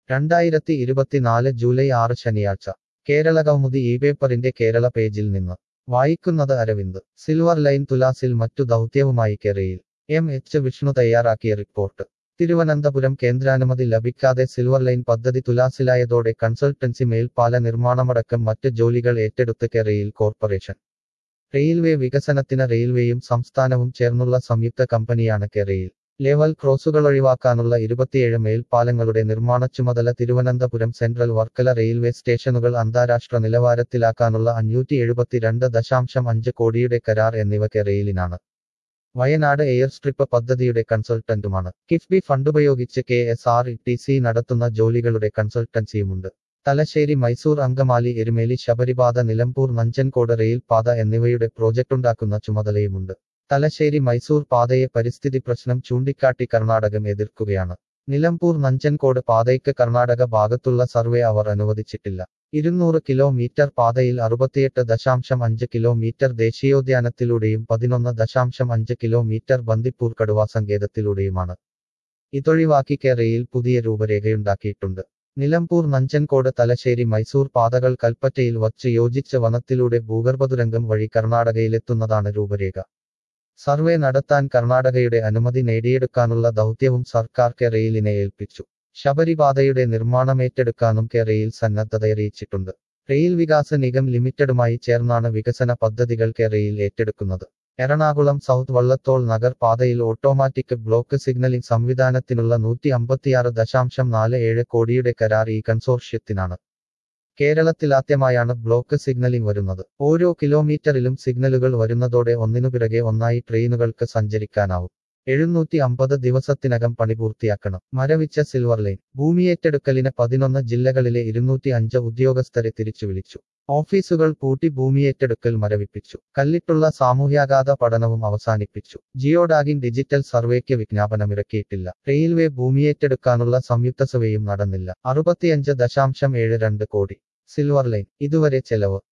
2024 July 6 ശനിയാഴ്ച കേരളകൗമുദി ഇപേപ്പറിന്റെ കേരള പേജിൽ നിന്ന് വായിക്കുന്നത് അരവിന്ദ്. സിൽവർ ലൈൻ തുലാസിൽ മറ്റു ദൗത്യവുമായി കെറയിൽ. എച്ച് വിഷ്ണു തയ്യാറാക്കിയ റിപ്പോർട്ട്. തിരുവനന്തപുരം കേന്ദ്രാനുമതി ലഭിക്കാതെ സിൽവർ ലൈൻ പദ്ധതി തുലാസിലായതോടെ കൺസൾട്ടൻസി മേൽപ്പാല നിർമ്മാണമടക്കം മറ്റ് ജോലികൾ ഏറ്റെടുത്ത് കെറയിൽ കോർപ്പറേഷൻ. റെയിൽവേ വികസനത്തിന് റെയിൽവേയും സംസ്ഥാനവും ചേർന്നുള്ള സംയുക്ത കമ്പനിയാണ് കെറയിൽ. ലെവൽ ക്രോസുകളൊഴിവാക്കാനുള്ള 27 മേൽപ്പാലങ്ങളുടെ നിർമ്മാണ ചുമതല തിരുവനന്തപുരം സെൻട്രൽ വർക്കല റെയിൽവേ സ്റ്റേഷനുകൾ അന്താരാഷ്ട്ര നിലവാരത്തിലാക്കാനുള്ള 572.5 കോടിയുടെ കരാർ എന്നിവ കെറയിലിനാണ്. വയനാട് എയർ സ്ട്രിപ്പ് പദ്ധതിയുടെ കൺസൾട്ടന്റുമാണ്. കിഫ്ബി ഫണ്ടുപയോഗിച്ച് KSRTC നടത്തുന്ന ജോലികളുടെ കൺസൾട്ടൻസിയുമുണ്ട്. തലശ്ശേരി മൈസൂർ അങ്കമാലി എരുമേലി ശബരിപാത നിലമ്പൂർ നഞ്ചൻകോട് റെയിൽ പാത എന്നിവയുടെ പ്രോജക്ടുണ്ടാക്കുന്ന ചുമതലയുമുണ്ട്. തലശ്ശേരി മൈസൂർ പാതയെ പരിസ്ഥിതി പ്രശ്നം ചൂണ്ടിക്കാട്ടി കർണാടകം എതിർക്കുകയാണ്. നിലമ്പൂർ നഞ്ചൻകോട് പാതയ്ക്ക് കർണാടക ഭാഗത്തുള്ള സർവേ അവർ അനുവദിച്ചിട്ടില്ല. 200 കിലോമീറ്റർ പാതയിൽ 68.5 കിലോമീറ്റർ ദേശീയോദ്യാനത്തിലൂടെയും 11.5 കിലോമീറ്റർ ബന്ദിപ്പൂർ കടുവാ സങ്കേതത്തിലൂടെയുമാണ്. ഇതൊഴിവാക്കി കെറയിൽ പുതിയ രൂപരേഖയുണ്ടാക്കിയിട്ടുണ്ട്. നിലമ്പൂർ നഞ്ചൻകോട് തലശ്ശേരി മൈസൂർ പാതകൾ കൽപ്പറ്റയിൽ വച്ച് യോജിച്ച് വനത്തിലൂടെ ഭൂഗർഭതുരങ്കം വഴി കർണാടകയിലെത്തുന്നതാണ് രൂപരേഖ. സർവേ നടത്താൻ കർണാടകയുടെ അനുമതി നേടിയെടുക്കാനുള്ള ദൗത്യവും സർക്കാർ കെറയിലിനെ ഏൽപ്പിച്ചു. ശബരിപാതയുടെ നിർമ്മാണമേറ്റെടുക്കാനും കെറയിൽ സന്നദ്ധതയറിയിച്ചിട്ടുണ്ട്. റെയിൽ വികാസ് നിഗം ലിമിറ്റഡുമായി ചേർന്നാണ് വികസന പദ്ധതികൾ കെറയിൽ ഏറ്റെടുക്കുന്നത്. എറണാകുളം സൗത്ത് വള്ളത്തോൾ നഗർ പാതയിൽ ഓട്ടോമാറ്റിക് ബ്ലോക്ക് സിഗ്നലിംഗ് സംവിധാനത്തിനുള്ള 156.47 കോടിയുടെ കരാർ ഈ കൺസോർഷ്യത്തിനാണ്. കേരളത്തിലാദ്യമായാണ് ബ്ലോക്ക് സിഗ്നലിംഗ് വരുന്നത്. ഓരോ കിലോമീറ്ററിലും സിഗ്നലുകൾ വരുന്നതോടെ ഒന്നിനുപിറകെ ഒന്നായി ട്രെയിനുകൾക്ക് സഞ്ചരിക്കാനാവും. 750 ദിവസത്തിനകം പണി പൂർത്തിയാക്കണം. മരവിച്ച സിൽവർ ലൈൻ. ഭൂമിയേറ്റെടുക്കലിന് 11 ജില്ലകളിലെ 205 ഉദ്യോഗസ്ഥരെ തിരിച്ചുവിളിച്ചു. ഓഫീസുകൾ പൂട്ടി ഭൂമിയേറ്റെടുക്കൽ മരവിപ്പിച്ചു. കല്ലിട്ടുള്ള സാമൂഹ്യാഘാത പഠനവും അവസാനിപ്പിച്ചു. ജിയോഡാഗിംഗ് ഡിജിറ്റൽ സർവേക്ക് വിജ്ഞാപനമിറക്കിയിട്ടില്ല. റെയിൽവേ ഭൂമിയേറ്റെടുക്കാനുള്ള സംയുക്ത സർവേയും നടന്നില്ല. 65.72 കോടി. Silver line. ഇതുവരെ ചെലവ്